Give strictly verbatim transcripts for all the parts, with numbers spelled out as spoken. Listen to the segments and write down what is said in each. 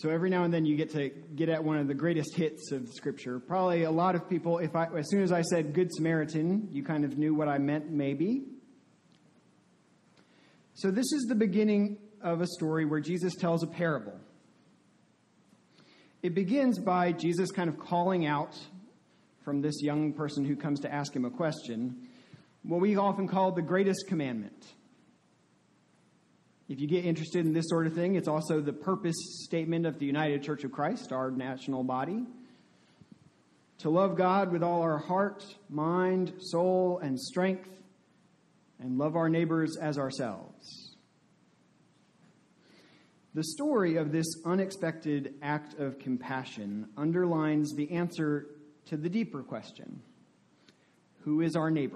So every now and then you get to get at one of the greatest hits of Scripture. Probably a lot of people, if I, as soon as I said Good Samaritan, you kind of knew what I meant, maybe. So this is the beginning of a story where Jesus tells a parable. It begins by Jesus kind of calling out from this young person who comes to ask him a question, what we often call the greatest commandment. If you get interested in this sort of thing, it's also the purpose statement of the United Church of Christ, our national body. To love God with all our heart, mind, soul, and strength, and love our neighbors as ourselves. The story of this unexpected act of compassion underlines the answer to the deeper question: who is our neighbor?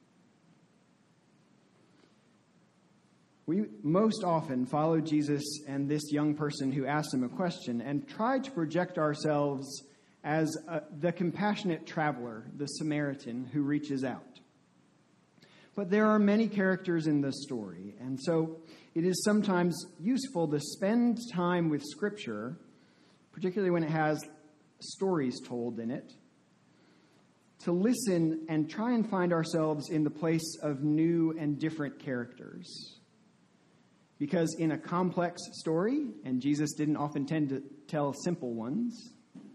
We most often follow Jesus and this young person who asked him a question and try to project ourselves as a, the compassionate traveler, the Samaritan who reaches out. But there are many characters in the story, and so it is sometimes useful to spend time with Scripture, particularly when it has stories told in it, to listen and try and find ourselves in the place of new and different characters. Because in a complex story, and Jesus didn't often tend to tell simple ones,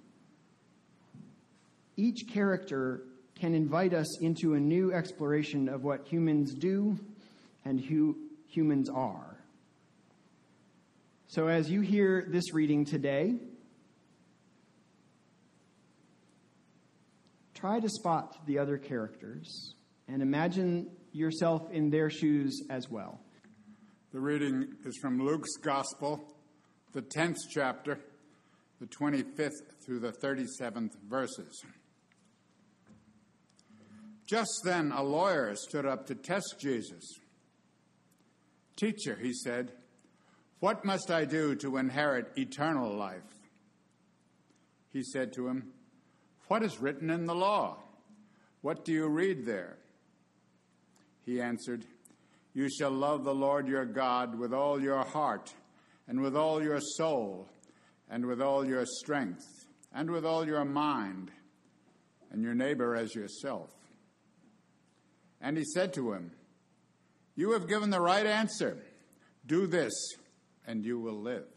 each character can invite us into a new exploration of what humans do and who humans are. So as you hear this reading today, try to spot the other characters and imagine yourself in their shoes as well. The reading is from Luke's Gospel, the tenth chapter, the twenty-fifth through the thirty-seventh verses. Just then a lawyer stood up to test Jesus. "Teacher," he said, "what must I do to inherit eternal life?" He said to him, "What is written in the law? What do you read there?" He answered, "You shall love the Lord your God with all your heart, and with all your soul, and with all your strength, and with all your mind, and your neighbor as yourself." And he said to him, "You have given the right answer. Do this, and you will live."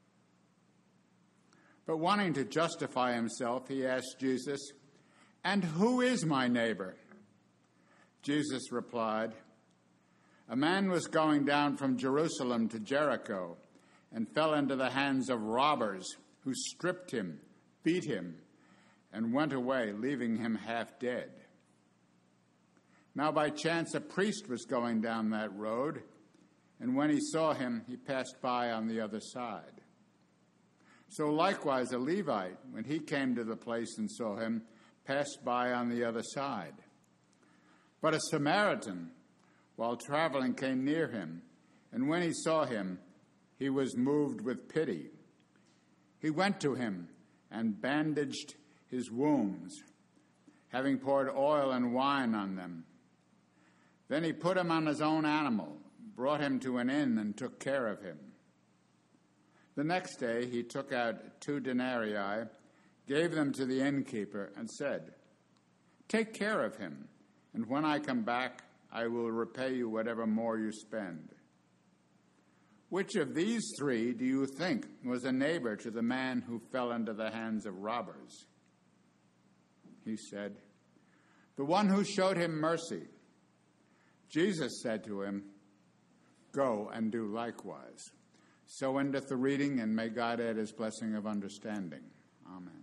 But wanting to justify himself, he asked Jesus, "And who is my neighbor?" Jesus replied, "A man was going down from Jerusalem to Jericho and fell into the hands of robbers who stripped him, beat him, and went away, leaving him half dead. Now by chance a priest was going down that road, and when he saw him, he passed by on the other side. So likewise a Levite, when he came to the place and saw him, passed by on the other side. But a Samaritan, while traveling, came near him, and when he saw him, he was moved with pity. He went to him and bandaged his wounds, having poured oil and wine on them. Then he put him on his own animal, brought him to an inn, and took care of him. The next day he took out two denarii, gave them to the innkeeper, and said, "Take care of him, and when I come back, I will repay you whatever more you spend." Which of these three do you think was a neighbor to the man who fell into the hands of robbers? He said, "The one who showed him mercy." Jesus said to him, "Go and do likewise." So endeth the reading, and may God add his blessing of understanding. Amen.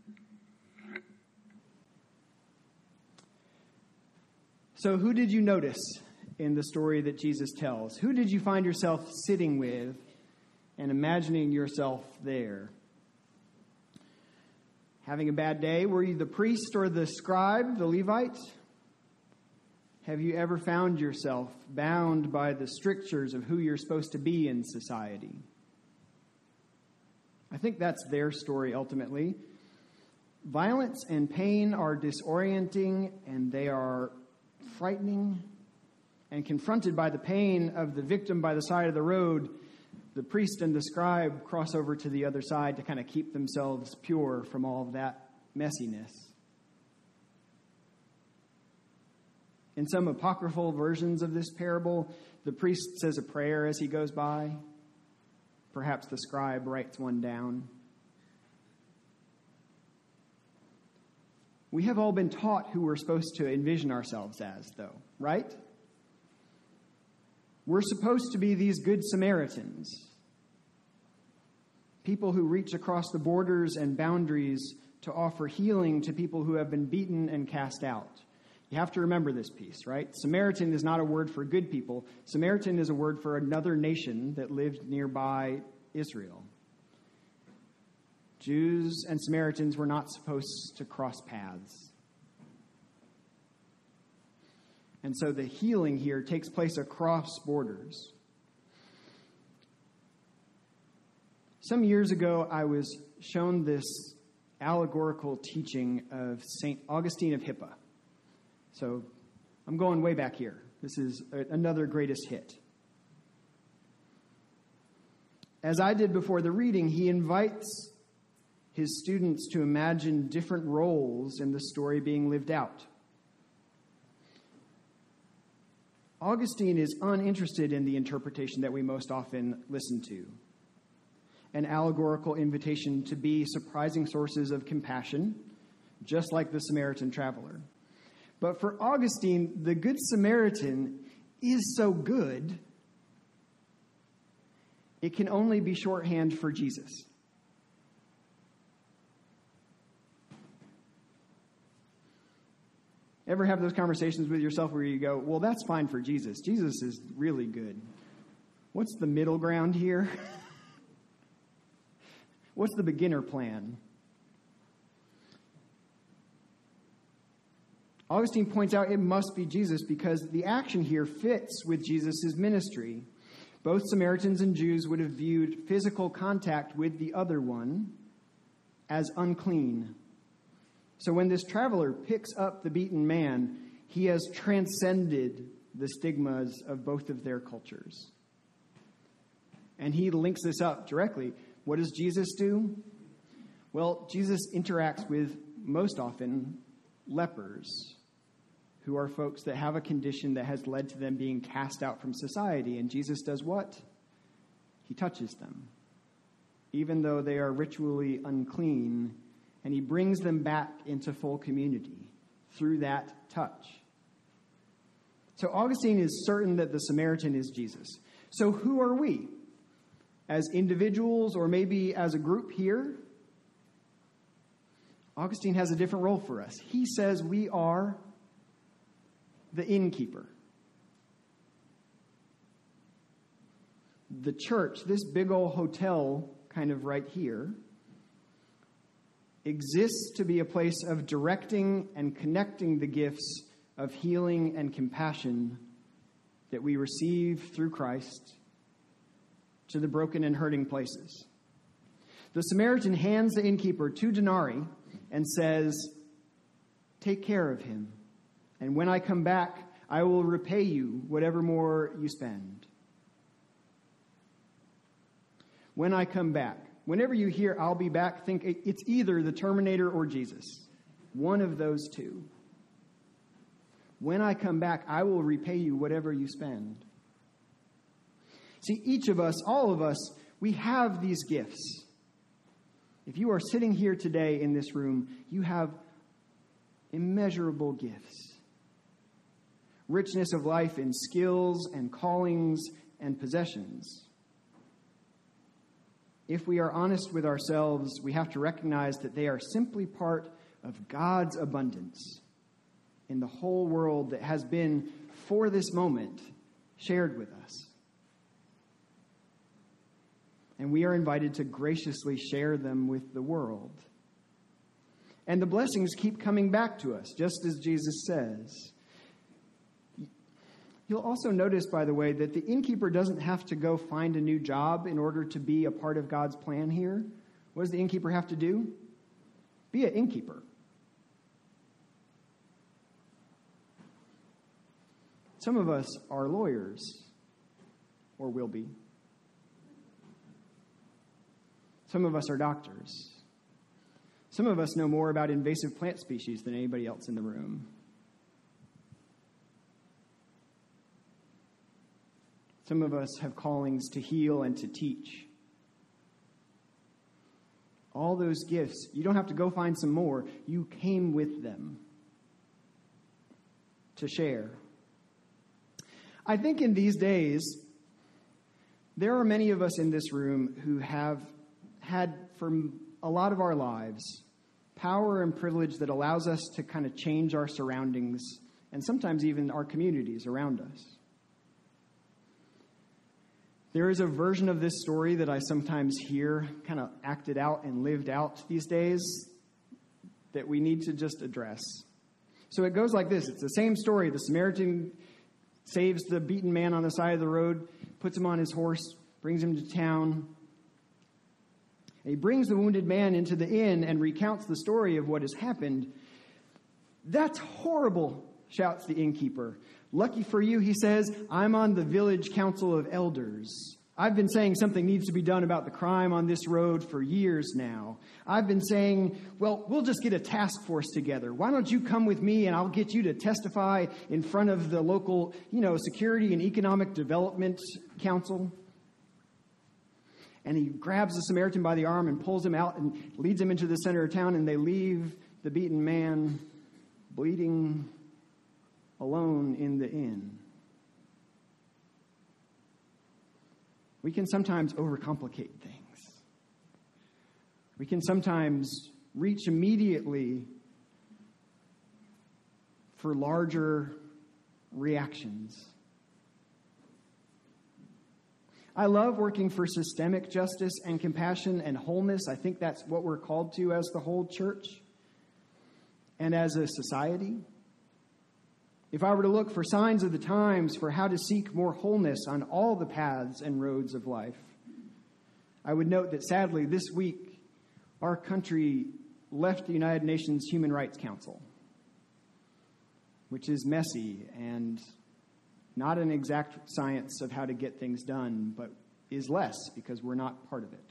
So who did you notice in the story that Jesus tells? Who did you find yourself sitting with and imagining yourself there? Having a bad day? Were you the priest or the scribe, the Levite? Have you ever found yourself bound by the strictures of who you're supposed to be in society? I think that's their story ultimately. Violence and pain are disorienting, and they are frightening. And confronted by the pain of the victim by the side of the road, The priest and the scribe cross over to the other side to kind of keep themselves pure from all of that messiness. In some apocryphal versions of this parable, the priest says a prayer as he goes by. Perhaps the scribe writes one down. We have all been taught who we're supposed to envision ourselves as, though, right? We're supposed to be these good Samaritans, people who reach across the borders and boundaries to offer healing to people who have been beaten and cast out. You have to remember this piece, right? Samaritan is not a word for good people. Samaritan is a word for another nation that lived nearby Israel. Jews and Samaritans were not supposed to cross paths. And so the healing here takes place across borders. Some years ago, I was shown this allegorical teaching of Saint Augustine of Hippo. So I'm going way back here. This is another greatest hit. As I did before the reading, he invites his students to imagine different roles in the story being lived out. Augustine is uninterested in the interpretation that we most often listen to, an allegorical invitation to be surprising sources of compassion, just like the Samaritan traveler. But for Augustine, the Good Samaritan is so good, it can only be shorthand for Jesus. Ever have those conversations with yourself where you go, well, that's fine for Jesus. Jesus is really good. What's the middle ground here? What's the beginner plan? Augustine points out it must be Jesus because the action here fits with Jesus' ministry. Both Samaritans and Jews would have viewed physical contact with the other one as unclean. So when this traveler picks up the beaten man, he has transcended the stigmas of both of their cultures. And he links this up directly. What does Jesus do? Well, Jesus interacts with, most often, lepers, who are folks that have a condition that has led to them being cast out from society. And Jesus does what? He touches them, even though they are ritually unclean, and he brings them back into full community through that touch. So Augustine is certain that the Samaritan is Jesus. So who are we? As individuals or maybe as a group here? Augustine has a different role for us. He says we are the innkeeper. The church, this big old hotel kind of right here, exists to be a place of directing and connecting the gifts of healing and compassion that we receive through Christ to the broken and hurting places. The Samaritan hands the innkeeper two denarii and says, "Take care of him, and when I come back, I will repay you whatever more you spend." When I come back. Whenever you hear "I'll be back," think it's either the Terminator or Jesus. One of those two. When I come back, I will repay you whatever you spend. See, each of us, all of us, we have these gifts. If you are sitting here today in this room, you have immeasurable gifts. Richness of life in skills and callings and possessions. If we are honest with ourselves, we have to recognize that they are simply part of God's abundance in the whole world that has been, for this moment, shared with us. And we are invited to graciously share them with the world. And the blessings keep coming back to us, just as Jesus says. You'll also notice, by the way, that the innkeeper doesn't have to go find a new job in order to be a part of God's plan here. What does the innkeeper have to do? Be an innkeeper. Some of us are lawyers, or will be. Some of us are doctors. Some of us know more about invasive plant species than anybody else in the room. Some of us have callings to heal and to teach. All those gifts, you don't have to go find some more. You came with them to share. I think in these days, there are many of us in this room who have had, for a lot of our lives, power and privilege that allows us to kind of change our surroundings and sometimes even our communities around us. There is a version of this story that I sometimes hear kind of acted out and lived out these days that we need to just address. So it goes like this. It's the same story. The Samaritan saves the beaten man on the side of the road, puts him on his horse, brings him to town. And he brings the wounded man into the inn and recounts the story of what has happened. "That's horrible," shouts the innkeeper. "Lucky for you," he says, "I'm on the village council of elders. I've been saying something needs to be done about the crime on this road for years now. I've been saying, well, we'll just get a task force together. Why don't you come with me and I'll get you to testify in front of the local, you know, Security and Economic Development Council?" And he grabs the Samaritan by the arm and pulls him out and leads him into the center of town, and they leave the beaten man bleeding alone in the inn. We can sometimes overcomplicate things. We can sometimes reach immediately for larger reactions. I love working for systemic justice and compassion and wholeness. I think that's what we're called to as the whole church and as a society. If I were to look for signs of the times for how to seek more wholeness on all the paths and roads of life, I would note that sadly this week our country left the United Nations Human Rights Council, which is messy and not an exact science of how to get things done, but is less because we're not part of it.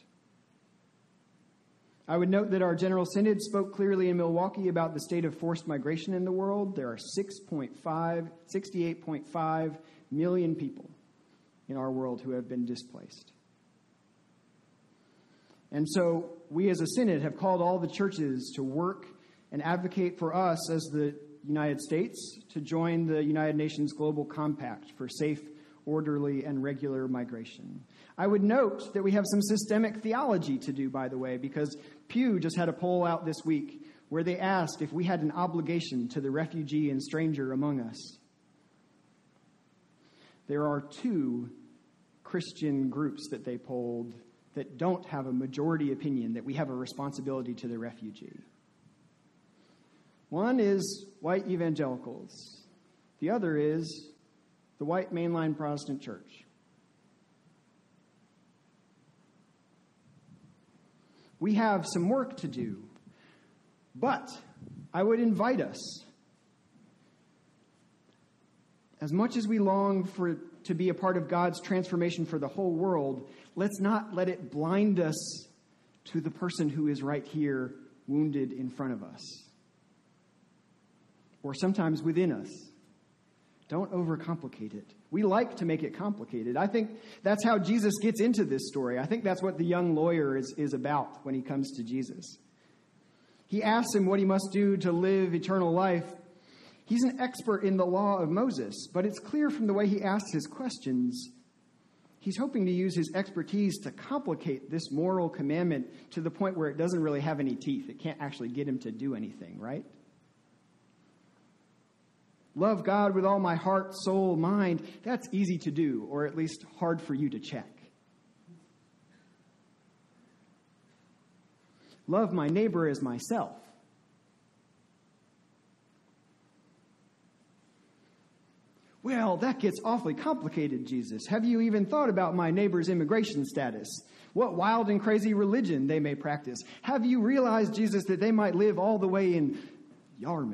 I would note that our General Synod spoke clearly in Milwaukee about the state of forced migration in the world. There are six point five, sixty-eight point five million people in our world who have been displaced. And so we as a synod have called all the churches to work and advocate for us as the United States to join the United Nations Global Compact for safe, orderly, and regular migration. I would note that we have some systemic theology to do, by the way, because Pew just had a poll out this week where they asked if we had an obligation to the refugee and stranger among us. There are two Christian groups that they polled that don't have a majority opinion that we have a responsibility to the refugee. One is white evangelicals. The other is the white mainline Protestant church. We have some work to do, but I would invite us, as much as we long for to be a part of God's transformation for the whole world, let's not let it blind us to the person who is right here, wounded in front of us, or sometimes within us. Don't overcomplicate it. We like to make it complicated. I think that's how Jesus gets into this story. I think that's what the young lawyer is, is about when he comes to Jesus. He asks him what he must do to live eternal life. He's an expert in the law of Moses, but it's clear from the way he asks his questions, he's hoping to use his expertise to complicate this moral commandment to the point where it doesn't really have any teeth. It can't actually get him to do anything, right? Love God with all my heart, soul, mind. That's easy to do, or at least hard for you to check. Love my neighbor as myself. Well, that gets awfully complicated, Jesus. Have you even thought about my neighbor's immigration status? What wild and crazy religion they may practice? Have you realized, Jesus, that they might live all the way in Yarmouth?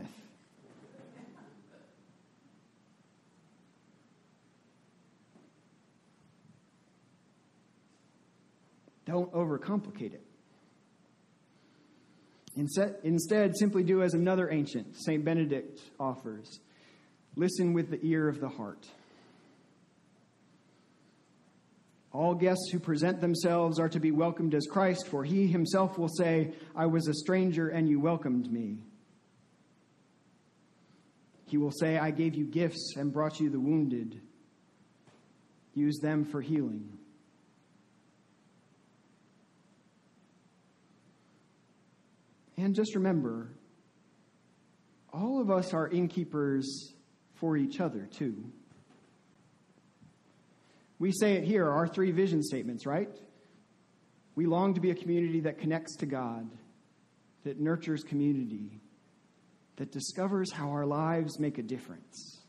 Don't overcomplicate it. Instead, simply do as another ancient, Saint Benedict, offers. Listen with the ear of the heart. All guests who present themselves are to be welcomed as Christ, for he himself will say, I was a stranger and you welcomed me. He will say, I gave you gifts and brought you the wounded. Use them for healing. And just remember, all of us are innkeepers for each other, too. We say it here, our three vision statements, right? We long to be a community that connects to God, that nurtures community, that discovers how our lives make a difference.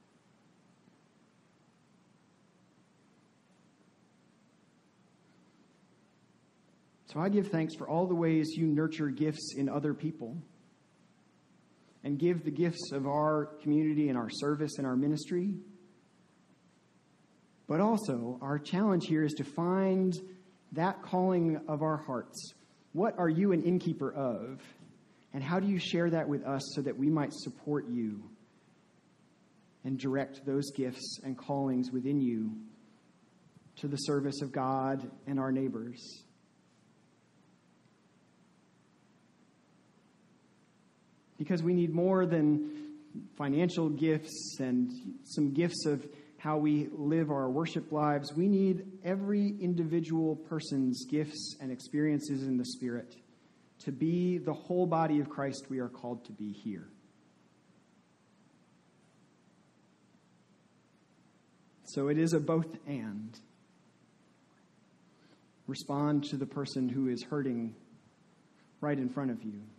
So I give thanks for all the ways you nurture gifts in other people and give the gifts of our community and our service and our ministry. But also, our challenge here is to find that calling of our hearts. What are you an innkeeper of? And how do you share that with us so that we might support you and direct those gifts and callings within you to the service of God and our neighbors? Because we need more than financial gifts and some gifts of how we live our worship lives. We need every individual person's gifts and experiences in the Spirit to be the whole body of Christ we are called to be here. So it is a both and. Respond to the person who is hurting right in front of you.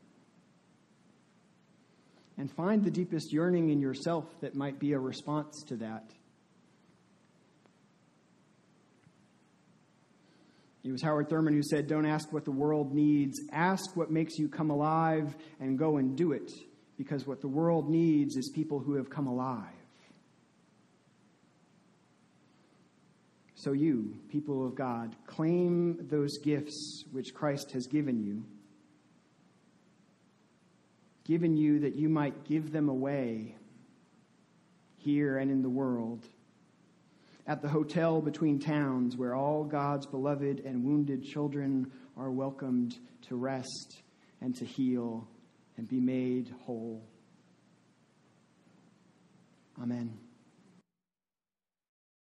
And find the deepest yearning in yourself that might be a response to that. It was Howard Thurman who said, don't ask what the world needs. Ask what makes you come alive and go and do it. Because what the world needs is people who have come alive. So you, people of God, claim those gifts which Christ has given you. Given you that you might give them away here and in the world. At the hotel between towns where all God's beloved and wounded children are welcomed to rest and to heal and be made whole. Amen.